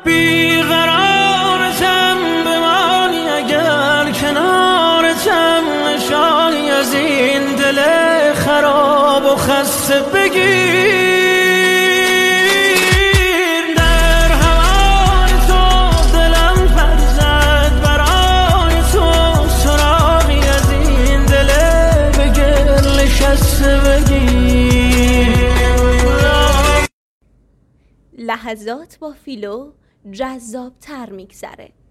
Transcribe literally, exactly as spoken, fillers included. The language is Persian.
بیقرارتم بمانی اگر کنارتم، نشانی از این دل خراب و خسته بگیر. در هوای تو دلم پر زد، برای تو سراغی از این دل به گل نشسته بگیر. لحظات با فیلو جذاب تر میگذره.